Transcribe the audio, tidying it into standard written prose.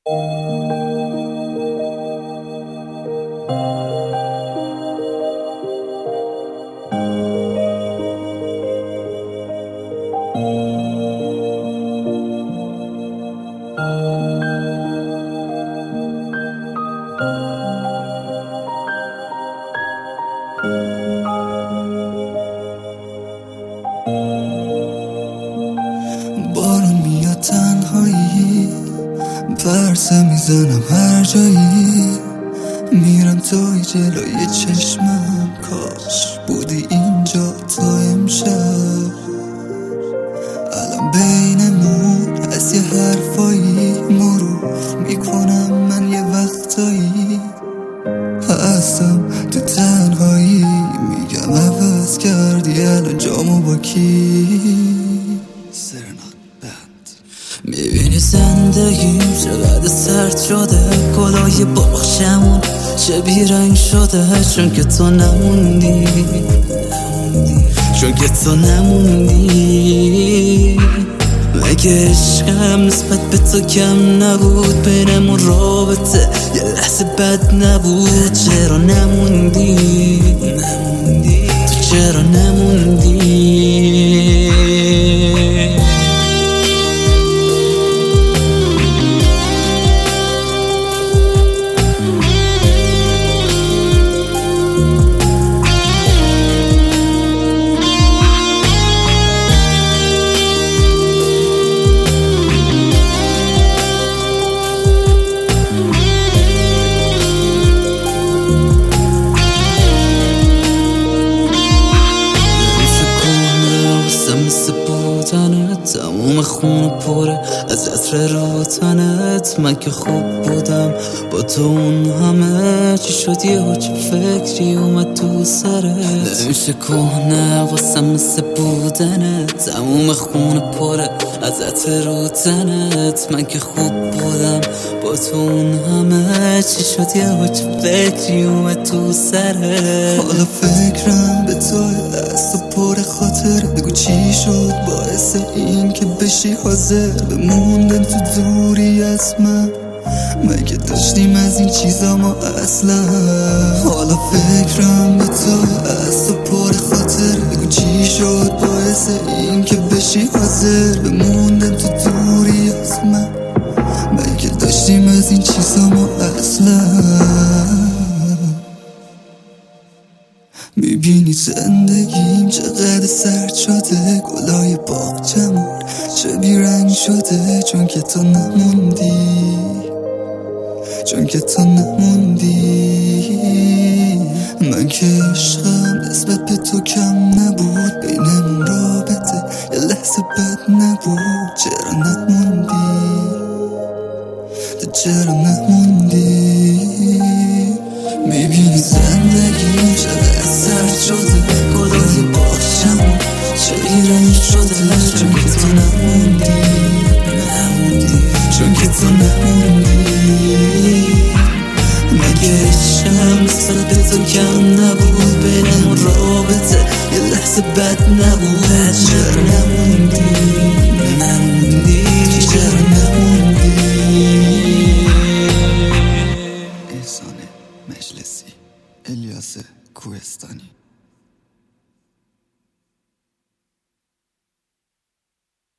بارون میاد تنهایی، پرسه میزنم هر جایی، میرم توی جلوی چشمم، کاش بودی اینجا تو امشب. الان بینمون از یه حرفایی مرور میکنم من یه وقتایی، هستم تو تنهایی، میگم عوض کردی الان جامو با کی. میبینی زندگیم چقدر سرد شده، گلای باغچمون چه بیرنگ شده، چون که تو نموندی، چون که تو نموندی. مگه عشقم نسبت به تو کم نبود، بینمون رابطه یه لحظه بد نبود. چرا نموندی، تو چرا نموندی؟ تموم خونه پره از عطر رو تنت، من که خوب بودم با تو اون همه، چی شد یه چه فکری اومد تو سرت؟ نمیشه کهنه واسم مثل بودنت، تموم خونه پره از عطر رو تنت، من که خوب بودم با تو اون همه، چی شد یه چه فکری اومد تو سرت؟ حالا فکرم به تو دست و پر خاطر، بگو چی شد باعث این که بشی حاضر بموندن تو دوری از من، مگه داشتیم از این چیزا ما اصلا؟ حالا فکرم به تو دست و پر خاطر، بگو چی شد باعث این که بشی حاضر بموندن تو دوری از من، مگه داشتیم از این چیزا ما اصلا؟ میبینی زندگیم چقدر سرد شده، گلای باغچمون چه بیرنگ شده، چون که تو نموندی، چون که تو نموندی. من که عشقم نسبت به تو کم نبود، بینمون رابطه یه لحظه بد نبود. چرا نموندی، تو چرا نموندی؟ میبینی زندگیم چقدر سرد شده، گلای باغچمون چه بیرنگ شده، چون که تو نموندی، چون که تو نموندی. مگه عشقم نسبت به تو کم نبود، بینمون رابطه یه لحظه بد نبود.